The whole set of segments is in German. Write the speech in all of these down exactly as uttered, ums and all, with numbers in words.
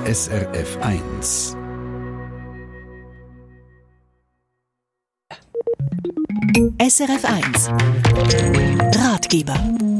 S R F eins. S R F eins Ratgeber.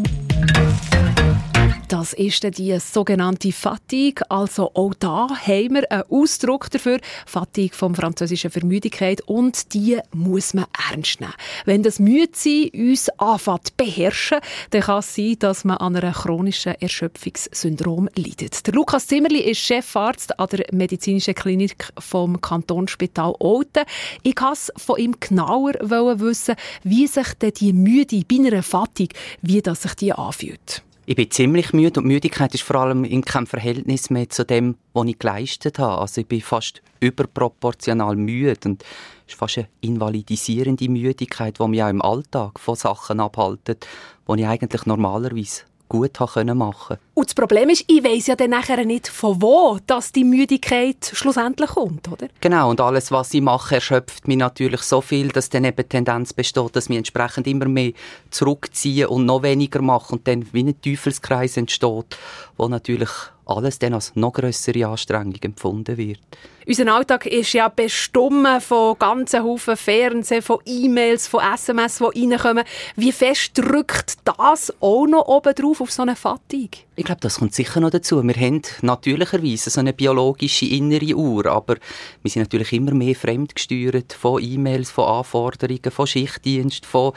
Das ist die sogenannte Fatigue. Also auch da haben wir einen Ausdruck dafür. Fatigue vom Französischen für Müdigkeit. Und die muss man ernst nehmen. Wenn das Müdesein uns anfängt zu beherrschen, dann kann es sein, dass man an einem chronischen Erschöpfungssyndrom leidet. Der Lukas Zimmerli ist Chefarzt an der medizinischen Klinik vom Kantonsspital Olten. Ich wollte von ihm genauer wissen, wie sich denn die Müde bei einer Fatigue, wie das sich die anfühlt. Ich bin ziemlich müde und Müdigkeit ist vor allem in keinem Verhältnis mehr zu dem, was ich geleistet habe. Also ich bin fast überproportional müde und es ist fast eine invalidisierende Müdigkeit, die mich auch im Alltag von Sachen abhält, die ich eigentlich normalerweise gut machen konnte. Und das Problem ist, ich weiss ja dann nachher nicht, von wo dass die Müdigkeit schlussendlich kommt, oder? Genau, und alles, was ich mache, erschöpft mich natürlich so viel, dass dann eben die Tendenz besteht, dass ich entsprechend immer mehr zurückziehe und noch weniger mache und dann wie ein Teufelskreis entsteht, wo natürlich alles dann als noch grössere Anstrengung empfunden wird. Unser Alltag ist ja bestimmt von ganzen Haufen Fernsehen, von E-Mails, von S M S, die reinkommen. Wie fest drückt das auch noch oben drauf auf so eine Fatigue? Ich glaube, das kommt sicher noch dazu. Wir haben natürlicherweise so eine biologische innere Uhr, aber wir sind natürlich immer mehr fremdgesteuert von E-Mails, von Anforderungen, von Schichtdienst, von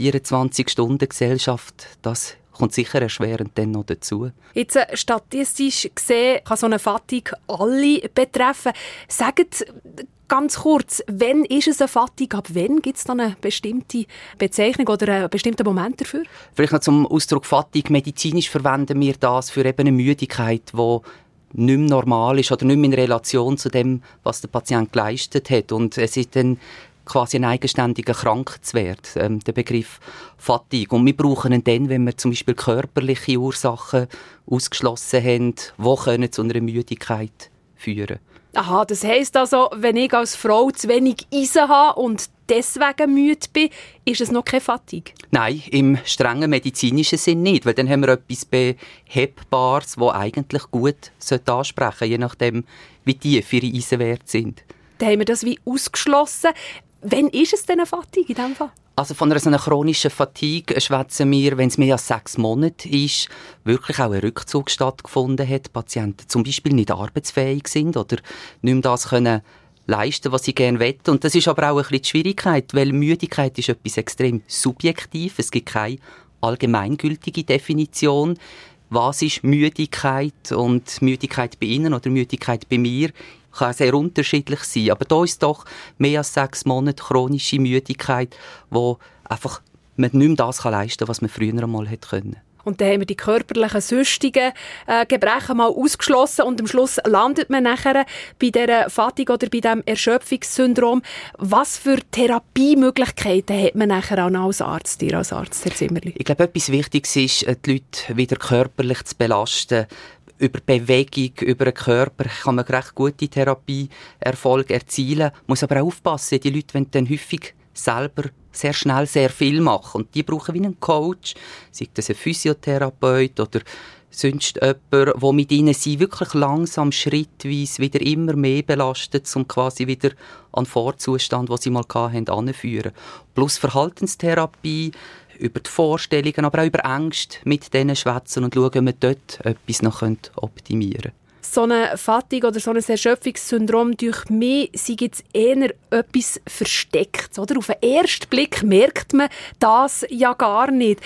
vierundzwanzig-Stunden-Gesellschaft. Das kommt sicher erschwerend dann noch dazu. Jetzt äh, statistisch gesehen kann so eine Fatigue alle betreffen. Sagt ganz kurz, wann ist es eine Fatigue? Ab wann gibt es dann eine bestimmte Bezeichnung oder einen bestimmten Moment dafür? Vielleicht noch zum Ausdruck Fatigue. Medizinisch verwenden wir das für eben eine Müdigkeit, die nicht mehr normal ist oder nicht mehr in Relation zu dem, was der Patient geleistet hat. Und es ist dann quasi ein eigenständiger Krankheitswert, ähm, der Begriff Fatigue. Und wir brauchen ihn dann, wenn wir zum Beispiel körperliche Ursachen ausgeschlossen haben, die können zu einer Müdigkeit führen. Aha, das heisst also, wenn ich als Frau zu wenig Eisen habe und deswegen müde bin, ist es noch keine Fatigue? Nein, im strengen medizinischen Sinn nicht, weil dann haben wir etwas Behebbares, das eigentlich gut ansprechen sollte, je nachdem, wie tief ihre Eisenwerte sind. Dann haben wir das wie ausgeschlossen. Wann ist es denn eine Fatigue in diesem Fall? Also von einer so einer chronischen Fatigue schwätzen wir, wenn es mehr als sechs Monate ist, wirklich auch ein Rückzug stattgefunden hat, Patienten zum Beispiel nicht arbeitsfähig sind oder nicht mehr das können leisten, was sie gerne wollen. Und das ist aber auch ein bisschen die Schwierigkeit, weil Müdigkeit ist etwas extrem subjektiv. Es gibt keine allgemeingültige Definition. Was ist Müdigkeit? Und Müdigkeit bei Ihnen oder Müdigkeit bei mir kann sehr unterschiedlich sein. Aber da ist doch mehr als sechs Monate chronische Müdigkeit, wo einfach man nicht mehr das leisten kann, was man früher einmal hätte können. Und dann haben wir die körperlichen, sonstigen äh, Gebrechen mal ausgeschlossen und am Schluss landet man nachher bei dieser Fatigue oder bei diesem Erschöpfungssyndrom. Was für Therapiemöglichkeiten hat man nachher auch als Arzt, dir als Arzt, Herr Zimmerli? Ich glaube, etwas Wichtiges ist, die Leute wieder körperlich zu belasten. Über Bewegung, über den Körper kann man recht gute Therapieerfolge erzielen. Man muss aber auch aufpassen, die Leute wollen dann häufig selber sehr schnell sehr viel machen. Und die brauchen wie einen Coach, sei das ein Physiotherapeut oder sonst jemand, der mit ihnen sie wirklich langsam, schrittweise wieder immer mehr belastet, um quasi wieder an den Vorzustand, den sie mal hatten, anzuführen. Plus Verhaltenstherapie, über die Vorstellungen, aber auch über Ängste mit denen schwätzen und schauen, ob wir dort etwas noch optimieren können. So eine Fatigue oder so ein Erschöpfungssyndrom, durch mich sei jetzt eher etwas Verstecktes. Oder? Auf den ersten Blick merkt man das ja gar nicht.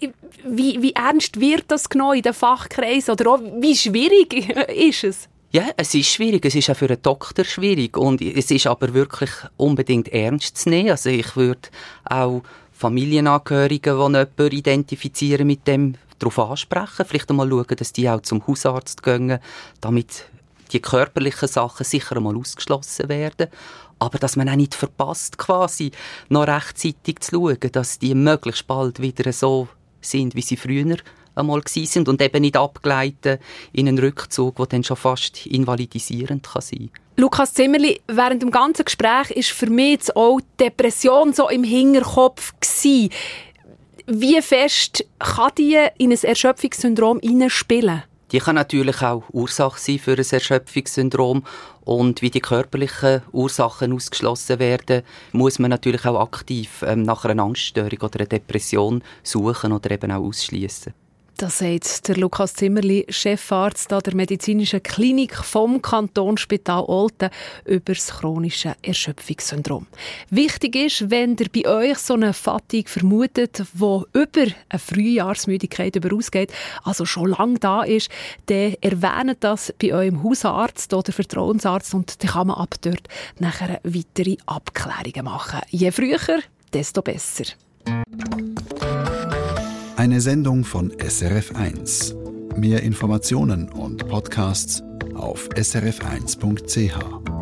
Wie, wie ernst wird das genommen in den Fachkreisen? Oder auch, wie schwierig ist es? Ja, es ist schwierig. Es ist auch für einen Doktor schwierig. Und es ist aber wirklich unbedingt ernst zu nehmen. Also ich würde auch Familienangehörige, die jemanden identifizieren mit dem, darauf ansprechen. Vielleicht einmal schauen, dass die auch zum Hausarzt gehen, damit die körperlichen Sachen sicher einmal ausgeschlossen werden. Aber dass man auch nicht verpasst, quasi noch rechtzeitig zu schauen, dass die möglichst bald wieder so sind, wie sie früher einmal waren und eben nicht abgleiten in einen Rückzug, der dann schon fast invalidisierend kann sein kann. Lukas Zimmerli, während dem ganzen Gespräch war für mich jetzt auch die Depression so im Hinterkopf gewesen. Wie fest kann die in ein Erschöpfungssyndrom hineinspielen? Die kann natürlich auch Ursache sein für ein Erschöpfungssyndrom. Und wie die körperlichen Ursachen ausgeschlossen werden, muss man natürlich auch aktiv ähm, nach einer Angststörung oder einer Depression suchen oder eben auch ausschließen. Das sagt der Lukas Zimmerli, Chefarzt an der medizinischen Klinik vom Kantonsspital Olten über das chronische Erschöpfungssyndrom. Wichtig ist, wenn ihr bei euch so eine Fatigue vermutet, die über eine Frühjahrsmüdigkeit ausgeht, also schon lange da ist, dann erwähnt das bei eurem Hausarzt oder Vertrauensarzt und dann kann man ab dort nachher weitere Abklärungen machen. Je früher, desto besser. Eine Sendung von S R F eins. Mehr Informationen und Podcasts auf s r f eins punkt c h.